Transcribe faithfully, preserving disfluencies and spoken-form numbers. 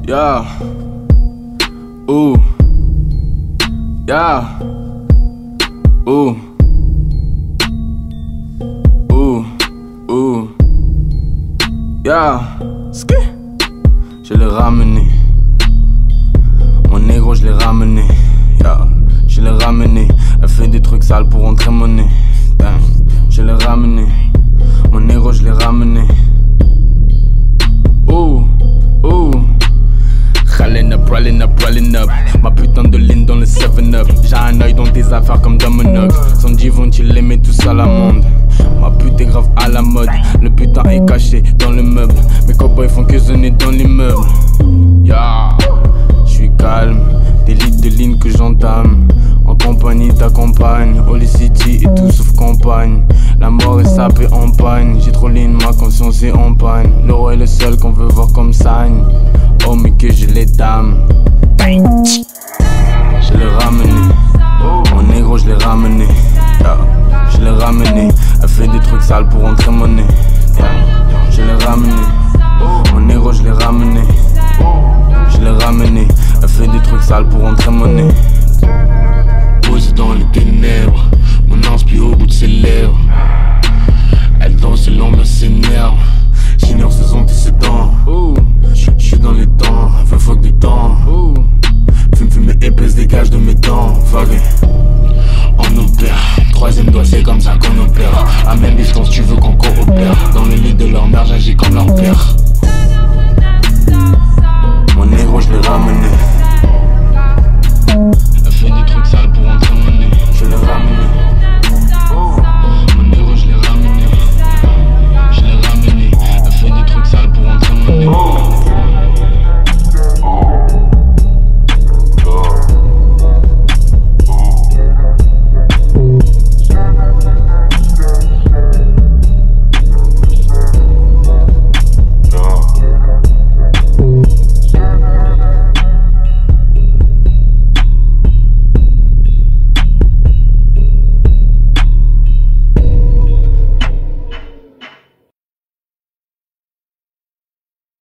Yeah. Ooh. Yeah. Ooh. Ooh. Ooh. Yeah. Ski. Je l'ai ramené. Mon négro, je l'ai ramené. Yeah. Je l'ai ramené. Elle fait des trucs sales pour rentrer mon nez. Damn. Je l'ai ramené. Mon négro, je l'ai ramené. Ooh. Ooh. Rallin' up, rallin' up, rallin' up. Ma putain de ligne dans le seven up. J'ai un œil dans tes affaires comme Dominoc. Sandy vont-ils l'aimer tout ça la monde. Ma pute est grave à la mode. Le putain est caché dans le meuble. Mes cowboys font que sonner dans l'immeuble. Yeah. J'suis calme, des litres de lignes que j'entame. En compagnie ta compagne, Holy City et tout sauf compagne. La mort est sapée en pagne. J'ai trop ligne, ma conscience est en panne. L'euro est le seul qu'on veut voir comme sagne. Oh mais que je les dame. Je l'ai ramené. Mon négro je l'ai ramené. Yeah. Je l'ai ramené. Elle fait des trucs sales pour rentrer mon nez. Yeah. Je l'ai ramené. Mon négro je l'ai ramené. Je l'ai ramené. Elle fait des trucs sales pour rentrer mon nez.